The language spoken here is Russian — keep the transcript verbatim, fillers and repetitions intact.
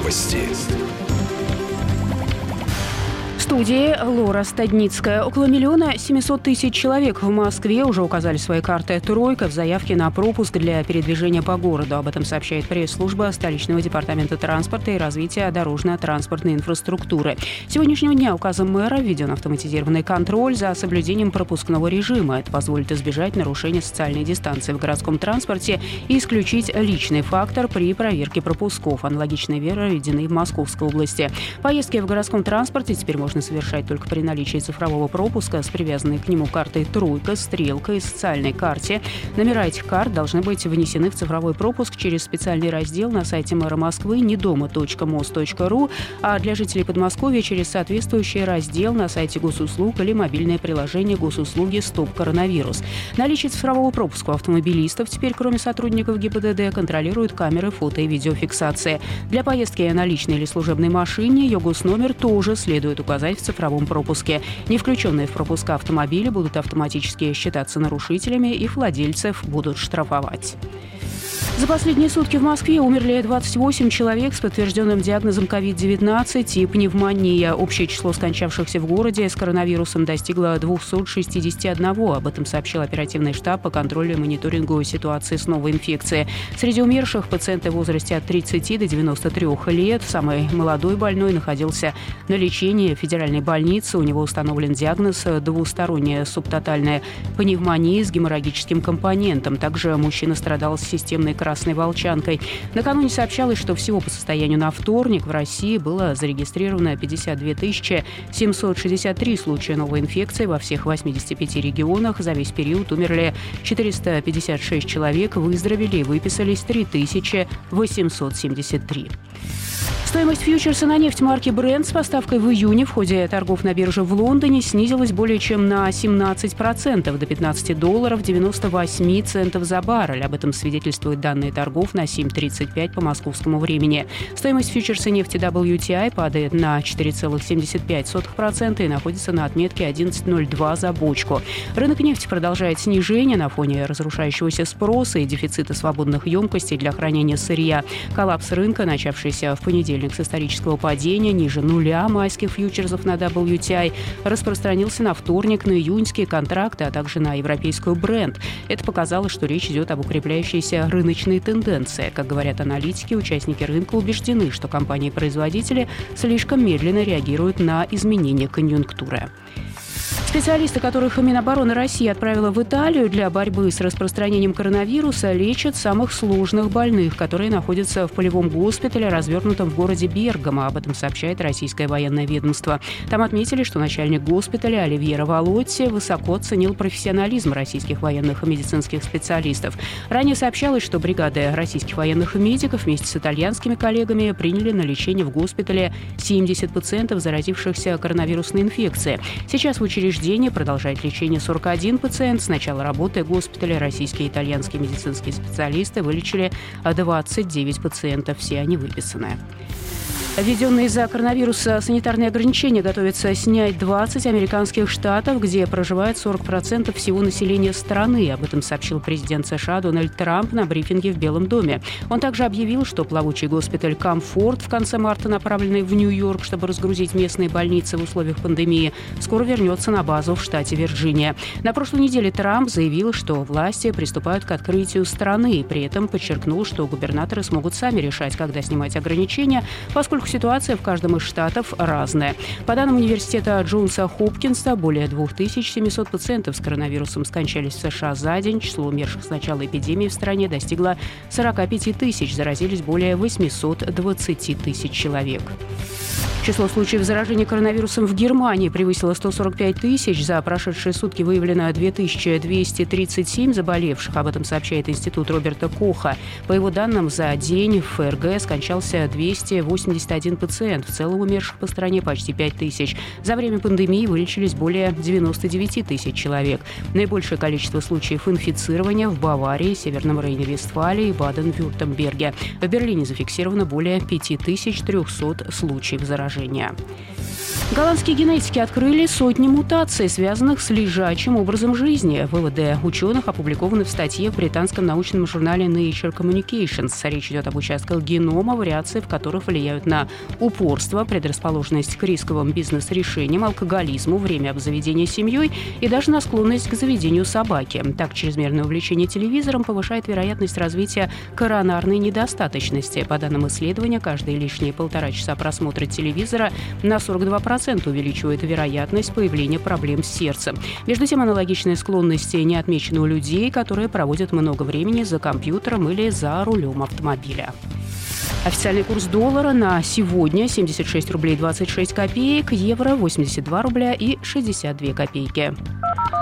Новости. В студии Лора Стадницкая. Около миллиона семисот тысяч человек в Москве уже указали свои карты «Тройка» в заявке на пропуск для передвижения по городу. Об этом сообщает пресс-служба столичного департамента транспорта и развития дорожно-транспортной инфраструктуры. С сегодняшнего дня указом мэра введен автоматизированный контроль за соблюдением пропускного режима. Это позволит избежать нарушения социальной дистанции в городском транспорте и исключить личный фактор при проверке пропусков. Аналогичные меры введены в Московской области. Поездки в городском транспорте теперь можно совершать только при наличии цифрового пропуска с привязанной к нему картой «Тройка», стрелкой и социальной карте. Номера этих карт должны быть внесены в цифровой пропуск через специальный раздел на сайте мэра Москвы недома точка мос точка ру, а для жителей Подмосковья через соответствующий раздел на сайте госуслуг или мобильное приложение госуслуги «Стоп коронавирус». Наличие цифрового пропуска у автомобилистов теперь, кроме сотрудников ГИБДД, контролируют камеры фото- и видеофиксации. Для поездки на личной или служебной машине ее госномер тоже следует указать в цифровом пропуске. Не включенные в пропуска автомобили будут автоматически считаться нарушителями, их владельцев будут штрафовать. За последние сутки в Москве умерли двадцать восемь человек с подтвержденным диагнозом ковид девятнадцать и пневмония. Общее число скончавшихся в городе с коронавирусом достигло двести шестьдесят один. Об этом сообщил оперативный штаб по контролю и мониторингу ситуации с новой инфекцией. Среди умерших пациенты в возрасте от тридцати до девяноста трёх лет. Самый молодой больной находился на лечении в федеральной больнице. У него установлен диагноз двусторонняя субтотальная пневмония с геморрагическим компонентом. Также мужчина страдал с системной красной волчанкой. Накануне сообщалось, что всего по состоянию на вторник в России было зарегистрировано пятьдесят две тысячи семьсот шестьдесят три случая новой инфекции во всех восьмидесяти пяти регионах. За весь период умерли четыреста пятьдесят шесть человек, выздоровели и выписались три тысячи восемьсот семьдесят три. Стоимость фьючерса на нефть марки Brent с поставкой в июне в ходе торгов на бирже в Лондоне снизилась более чем на семнадцать процентов до пятнадцати долларов девяносто восемь центов за баррель. Об этом свидетельствуют данные торгов на семь тридцать пять по московскому времени. Стоимость фьючерса нефти дабл ю ти ай падает на четыре целых семьдесят пять сотых процента и находится на отметке одиннадцать ноль два за бочку. Рынок нефти продолжает снижение на фоне разрушающегося спроса и дефицита свободных емкостей для хранения сырья. Коллапс рынка, начавшийся в понедельник с исторического падения ниже нуля майских фьючерсов на дабл ю ти ай, распространился на вторник на июньские контракты, а также на европейскую Brent. Это показало, что речь идет об укрепляющейся рыночной тенденции. Как говорят аналитики, участники рынка убеждены, что компании-производители слишком медленно реагируют на изменения конъюнктуры. Специалисты, которых Минобороны России отправила в Италию для борьбы с распространением коронавируса, лечат самых сложных больных, которые находятся в полевом госпитале, развернутом в городе Бергамо. Об этом сообщает российское военное ведомство. Там отметили, что начальник госпиталя Оливьеро Волотти высоко оценил профессионализм российских военных и медицинских специалистов. Ранее сообщалось, что бригады российских военных медиков вместе с итальянскими коллегами приняли на лечение в госпитале семьдесят пациентов, заразившихся коронавирусной инфекцией. Сейчас в учреждении продолжает лечение сорок один пациент. С начала работы госпиталя российские и итальянские медицинские специалисты вылечили двадцать девять пациентов. Все они выписаны. Введенные из-за коронавируса санитарные ограничения готовятся снять двадцать американских штатов, где проживает сорок процентов всего населения страны. Об этом сообщил президент США Дональд Трамп на брифинге в Белом доме. Он также объявил, что плавучий госпиталь «Комфорт», в конце марта направленный в Нью-Йорк, чтобы разгрузить местные больницы в условиях пандемии, скоро вернется на базу в штате Вирджиния. На прошлой неделе Трамп заявил, что власти приступают к открытию страны. При этом подчеркнул, что губернаторы смогут сами решать, когда снимать ограничения, поскольку ситуация в каждом из штатов разная. По данным университета Джонса Хопкинса, более две тысячи семьсот пациентов с коронавирусом скончались в США за день. Число умерших с начала эпидемии в стране достигло сорок пять тысяч. Заразились более восемьсот двадцать тысяч человек. Число случаев заражения коронавирусом в Германии превысило сто сорок пять тысяч. За прошедшие сутки выявлено две тысячи двести тридцать семь заболевших. Об этом сообщает Институт Роберта Коха. По его данным, за день в ФРГ скончался двести восемьдесят один пациент. В целом умерших по стране почти пять тысяч. За время пандемии вылечились более девяносто девять тысяч человек. Наибольшее количество случаев инфицирования в Баварии, Северном Рейне-Вестфалии и Баден-Вюртемберге. В Берлине зафиксировано более пять тысяч триста случаев заражения. заражения. Голландские генетики открыли сотни мутаций, связанных с лежачим образом жизни. Выводы ученых опубликованы в статье в британском научном журнале Nature Communications. Речь идет об участках генома, вариации в которых влияют на упорство, предрасположенность к рисковым бизнес-решениям, алкоголизму, время обзаведения семьей и даже на склонность к заведению собаки. Так, чрезмерное увлечение телевизором повышает вероятность развития коронарной недостаточности. По данным исследования, каждые лишние полтора часа просмотра телевизора на сорок два процента увеличивает вероятность появления проблем с сердцем. Между тем, аналогичные склонности не отмечены у людей, которые проводят много времени за компьютером или за рулем автомобиля. Официальный курс доллара на сегодня семьдесят шесть рублей двадцать шесть копеек, евро восемьдесят два рубля и шестьдесят две копейки.